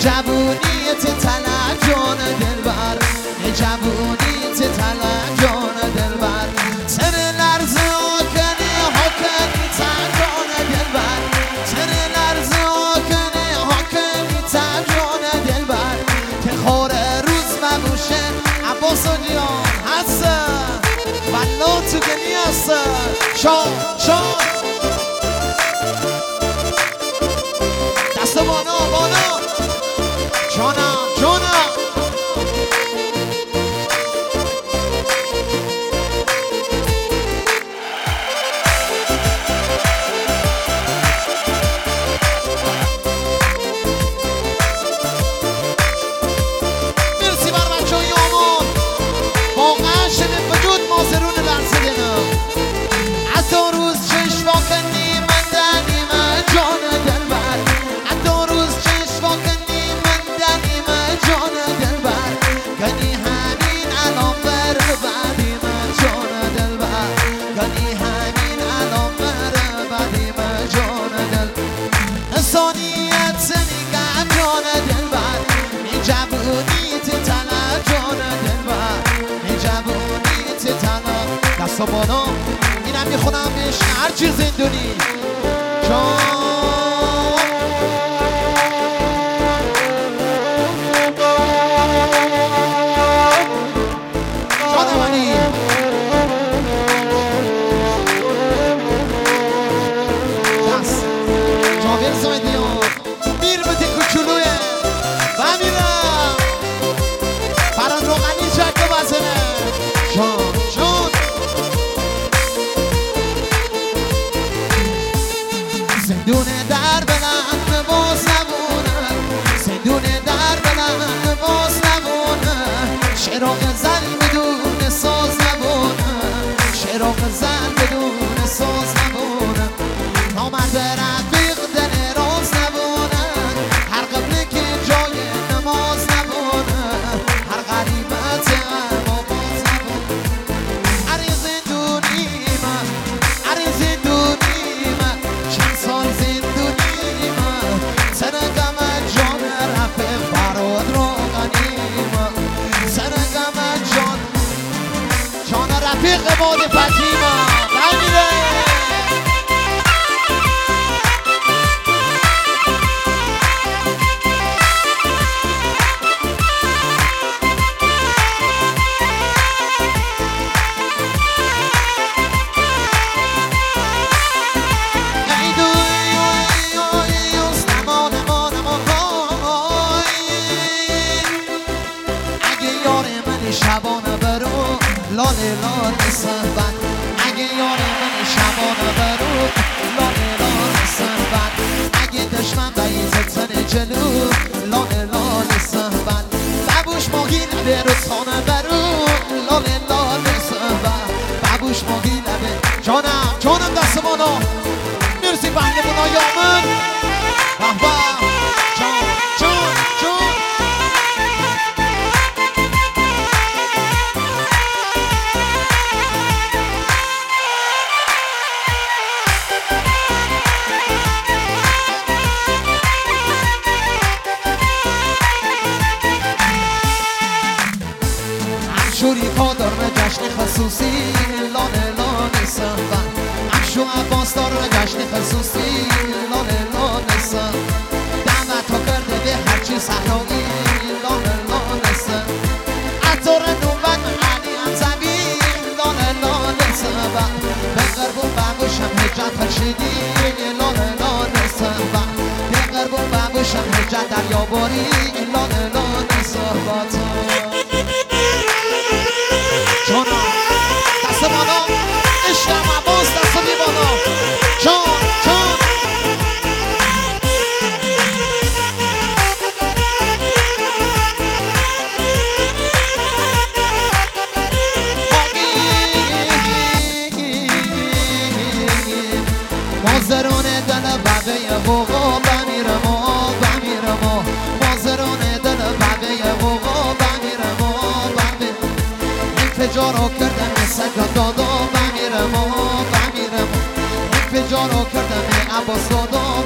جوونیت طلب جان دلبر جوونیت طلب جان دلبر تر لرزه آکنی حاکنی تن جان دلبر تر لرزه آکنی حاکنی تن جان دلبر که خور روز مبوشه عباس جیان هست والله تو گلی هست شان دست بانا جانم مرسی بر بچه های آمان واقعا شده وجود مازرون لرزه دنم حتی روز چشم کنی من دنیم جان دلبر حتی روز چشم کنی من دنیم جان دلبر گنی همین الان بر بعدی من جان دلبر گنی همین الان بر بعدی من جان دل انسانیت نگم جان دلبر این جوونیت طلب جان دلبر این جوونیت طلب دستا بالا اینم میخونم بهش هرچی زندونی جانم علی دست جاویر زایدیان میر بده کوچولویه و میرم فران روغنی جک بزنه جان زندون در بلند باز نبونه زندون در بلند باز نبونه شراق زن بدون ساز نبونه شراق زن بدون ساز نبونه نامرد رفیق دل راز نبونه هر قبله که جای نماز نبونه هر غریبت اما باز نبونه هر زندونیم هر زندونیم چند سال زندونیم سرگم جان رفیق فراد روغنیم سرگم جان رفیق باد فتیما بمیره شبانه برو لاله لاله سنبن اگه یار من شبانه برو لاله لاله سنبن اگه دشمن بیزت سن جلو لاله لاله سنبن ببوش ماهی لبه رسانه برو لاله لاله سنبن ببوش ماهی لبه جانم دست بالا مرسی بحل بنا یامن بحبه جان شوری پادار به جشن خصوصی لانه لانه سنبن افشو عباس دار به جشن خصوصی لانه لانه سن دعوت ها کرده به هرچی صحرایی لانه لانه سن عطار نوبت علی انزوی لانه لانه سنبن به قرب و بگوشم حجت فرشیدی لانه لانه سنبن به قرب و بگوشم حجت دریاباری لانه لانه صحبت جانا دست بالا عشقم عباس دست بی بالا جان مازرون دل بقیه بوغا بمیرم مازرون دل بقیه بوغا بمیرم انفجارو کردم سگا دادا بمیرم انفجارو کردم عباس دادا